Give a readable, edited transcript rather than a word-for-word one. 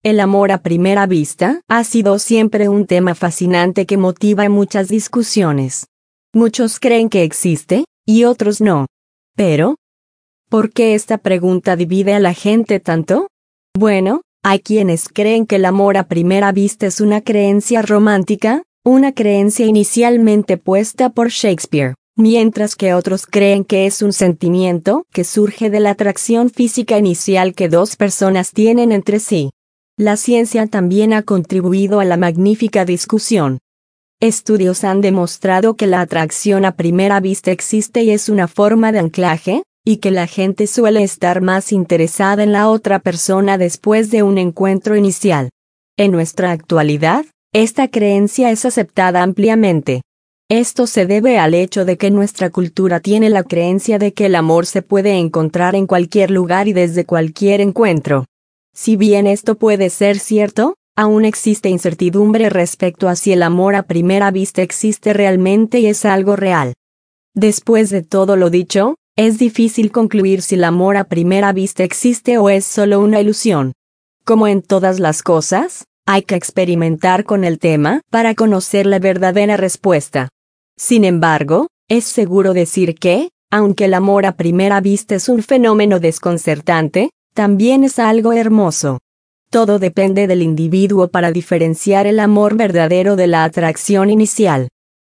El amor a primera vista ha sido siempre un tema fascinante que motiva muchas discusiones. Muchos creen que existe, y otros no. Pero, ¿por qué esta pregunta divide a la gente tanto? Bueno, hay quienes creen que el amor a primera vista es una creencia romántica, una creencia inicialmente puesta por Shakespeare, mientras que otros creen que es un sentimiento que surge de la atracción física inicial que dos personas tienen entre sí. La ciencia también ha contribuido a la magnífica discusión. Estudios han demostrado que la atracción a primera vista existe y es una forma de anclaje, y que la gente suele estar más interesada en la otra persona después de un encuentro inicial. En nuestra actualidad, esta creencia es aceptada ampliamente. Esto se debe al hecho de que nuestra cultura tiene la creencia de que el amor se puede encontrar en cualquier lugar y desde cualquier encuentro. Si bien esto puede ser cierto, aún existe incertidumbre respecto a si el amor a primera vista existe realmente y es algo real. Después de todo lo dicho, es difícil concluir si el amor a primera vista existe o es solo una ilusión. Como en todas las cosas, hay que experimentar con el tema para conocer la verdadera respuesta. Sin embargo, es seguro decir que, aunque el amor a primera vista es un fenómeno desconcertante, también es algo hermoso. Todo depende del individuo para diferenciar el amor verdadero de la atracción inicial.